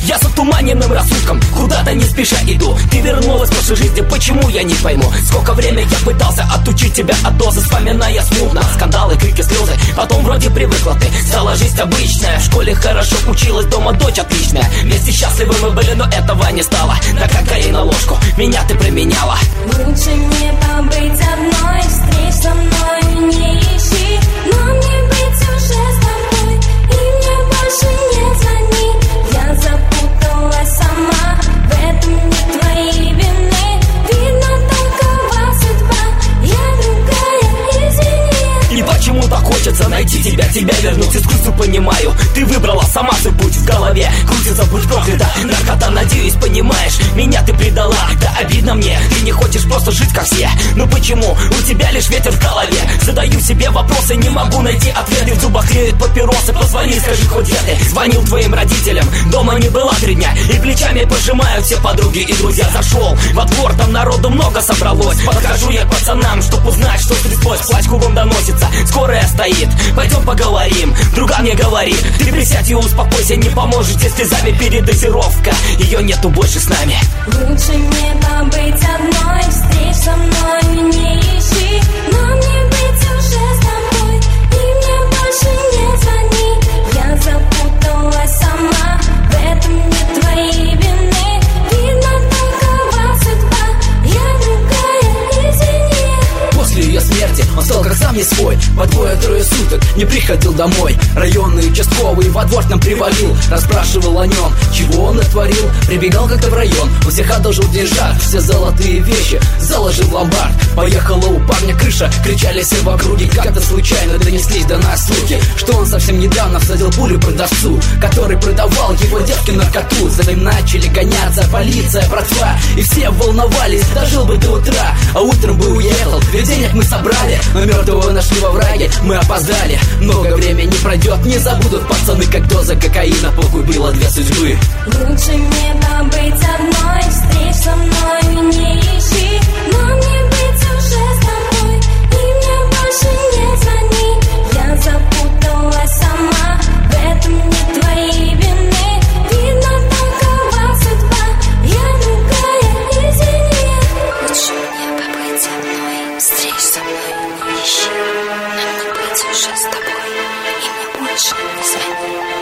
Я с отуманенным рассудком куда-то не спеша иду. Ты вернулась в прошлой жизни, почему я не пойму? Сколько времени я пытался отучить тебя от дозы, вспоминая смутно скандалы, крики, слезы. Потом вроде привыкла ты, стала жизнь обычная. В школе хорошо училась, дома дочь отличная. Вместе счастливы мы были, но этого не стало. На кокаин ложку меня ты променяла. Лучше мне побыть одной, встреч со мной не ищи. Но мне быть уже с тобой, и мне больше не звони. Я запуталась сама, в этом нет твоей вины. Видно, такова судьба, я другая, извини. И почему так хочется найти тебя вернуть искусству, понимаю. Ты выбрала сама свой путь в голове. Крутится, будь проклята, наркота, надеюсь, понимаешь. Меня ты предала, да обидно мне. Ты не хочешь просто жить, как все. Ну почему? У тебя лишь ветер в голове. Задаю себе вопросы, не могу найти ответы. В зубах тлеют папиросы, позвони, скажи, хоть где ты. Звонил твоим родителям, дома не была 3 дня. И плечами пожимают все подруги и друзья. Зашел во двор, там народу много собралось. Подхожу я к пацанам, чтоб узнать, что стряслось. Плач кругом доносится, скорая стоит. Пойдем поговорим, друган мне говорит. Ты присядь и успокойся, не поможет тебе слезами передозировка. Ее нету больше с нами. Лучше мне побыть одной, встреч со мной не ищи. Но мне быть уже с тобой, и мне больше не звони. Я запуталась сама, в этом нет твоей вины. Видно, такова судьба, я другая, извини. После ее смерти он стал как сам не свой. По 2-3 суток не приходил домой. Районный участковый во двор нам привалил, расспрашивал о нем, чего он натворил. Прибегал как-то в район, у всех одолжил деньжат. Все золотые вещи заложил в ломбард. Поехала у парня крыша, кричали все в округе. Как-то случайно донеслись до нас слухи, что он совсем недавно всадил пулю продавцу, который продавал его девке наркоту. За ним начали гоняться полиция, братва, и все волновались, дожил бы до утра, а утром бы уехал. Ведь денег мы собрали, но мертвого нашли во враге. Мы опоздали, много времени пройдет, не забудут пацаны, как доза кокаина погубила 2 судьбы. Лучше мне побыть одной, встреч со мной не ищи. Но мне быть уже с тобой, и мне больше не звони. Я запуталась сама, в этом нет твоей вины. Видно, такова судьба, я другая, извини. Лучше мне побыть одной, встреч со мной не ищи. Но мне быть уже с тобой, и мне больше не звони.